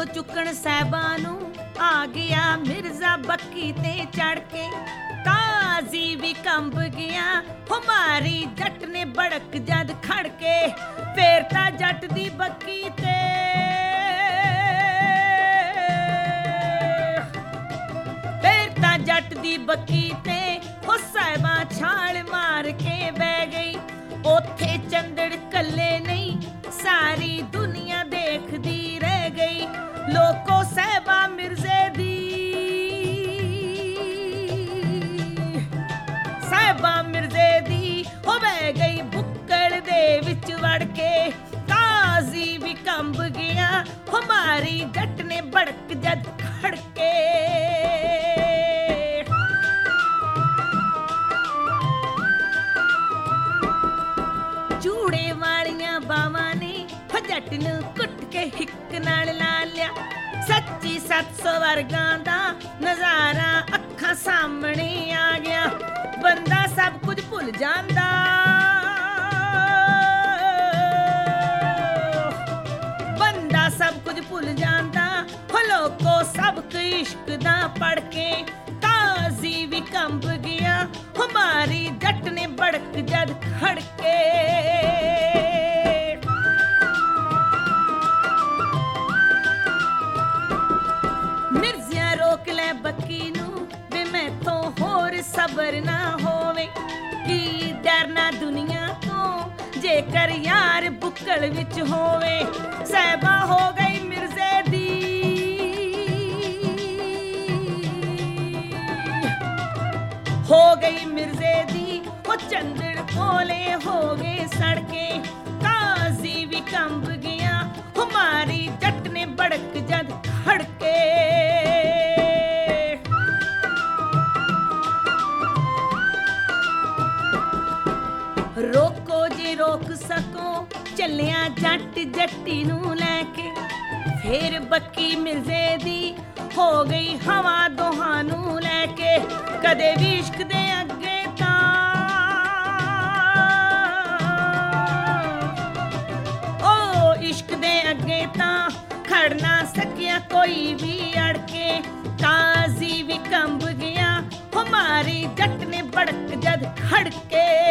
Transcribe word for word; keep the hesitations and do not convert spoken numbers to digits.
ਚੁੱਕਣ ਸਾਹਿਬਾਂ ਨੂੰ ਆ ਗਿਆ ਮਿਰਜ਼ਾ ਬੱਕੀ ਤੇ ਚੜ ਕੇ। ਕਾਜ਼ੀ ਵੀ ਕੰਬ ਗਿਆ ਹਮਾਰੀ ਜੱਟ ਨੇ ਬੜਕ ਜਦ ਖੜ ਕੇ। ਫੇਰ ਤਾਂ ਜੱਟ ਦੀ ਬੱਕੀ ਤੇ ਫੇਰ ਤਾਂ ਜੱਟ ਦੀ ਬੱਕੀ ਤੇ ਉਹ ਸਾਹਿਬਾਂ ਛਾਲ ਮਾਰ ਕੇ ਬਹਿ ਗਈ। ਉੱਥੇ ਚੰਦੜ ਕੱਲੇ ਨਹੀਂ ਸਾਰੀ ਦੁਨੀਆ ਦੇਖਦੀ ਰਹਿ ਗਈ। ਲੋਕੋ ਸਾਹਿਬਾ ਮਿਰਜ਼ੇ ਦੀ ਸਾਹਿਬਾ ਮਿਰਜ਼ੇ ਦੀ ਹੋ ਬਹਿ ਗਈ ਬੁੱਕਲ ਦੇ ਵਿੱਚ ਵੜ ਕੇ। ਕਾਜ਼ੀ ਵੀ ਕੰਬ ਗਿਆ ਹਮਾਰੀ ਜੱਟ ਨੇ ਬੜਕ ਜਦ ਖੜ ਕੇ। ਚੂੜੇ ਵਾਲੀਆਂ ਬਾਵਾਂ ਨੇ ਜੱਟ ਨੂੰ ਕੁੱਟ ਕੇ ਹਿੱਕ ਨਾਲ ਲਾ ਲਿਆ। ਸੱਚੀ ਸੱਤ ਸੌ ਵਰਗਾਂ ਦਾ ਨਜ਼ਾਰਾ ਅੱਖਾਂ ਸਾਹਮਣੇ ਆ ਗਿਆ। ਬੰਦਾ ਸਭ ਕੁਝ ਭੁੱਲ ਜਾਂਦਾ ਬੰਦਾ ਸਭ ਕੁਝ ਭੁੱਲ ਜਾਂਦਾ ਹੋ ਲੋਕੋ ਸਬਕ ਇਸ਼ਕ ਦਾ ਪੜ ਕੇ। ਕਾਜ਼ੀ ਵੀ ਕੰਬ ਗਿਆ ਹਮਾਰੀ ਜੱਟ ਨੇ ਬੜਕ ਜਦ ਖੜ ਕੇ। ਬੱਕੀ ਨੂੰ ਵੇ ਮੈਥੋਂ ਹੋਰ ਸਬਰ ਨਾ ਹੋਵੇ। ਕੀ ਡਰਨਾ ਦੁਨੀਆ ਤੋਂ ਜੇਕਰ ਯਾਰ ਬੁੱਕਲ ਵਿੱਚ ਹੋਵੇ। ਸਾਹਿਬਾ ਹੋ ਗਈ ਮਿਰਜ਼ੇ ਦੀ ਹੋ ਗਈ ਮਿਰਜ਼ੇ ਦੀ ਉਹ ਚੰਦੜ ਕੋਲੇ ਹੋ ਗਏ ਸੜਕੇ। ਕਾਜ਼ੀ ਵੀ ਕੰਬ ਗਿਆ ਹਮਾਰੀ ਜੱਟ ਨੇ ਬੜਕ ਜਦ ਖੜ ਕੇ। ਰੋਕੋ ਜੇ ਰੋਕ ਸਕੋ ਚੱਲਿਆ ਜੱਟ ਜੱਟੀ ਨੂੰ ਲੈ ਕੇ। ਫੇਰ ਬੱਕੀ ਮਿਰਜ਼ੇ ਦੀ ਹੋ ਗਈ ਹਵਾ ਦੋਹਾਂ ਨੂੰ ਲੈ ਕੇ। ਕਦੇ ਵੀ ਇਸ਼ਕ ਦੇ ਅੱਗੇ ਤਾਂ ਓ ਇਸ਼ਕ ਦੇ ਅੱਗੇ ਤਾਂ ਖੜ ਨਾ ਸਕਿਆ ਕੋਈ ਵੀ ਅੜ ਕੇ। ਕਾਜ਼ੀ ਵੀ ਕੰਬ ਗਿਆ ਹਮਾਰੀ ਜੱਟ ਨੇ ਬੜਕ ਜਦ ਖੜ ਕੇ।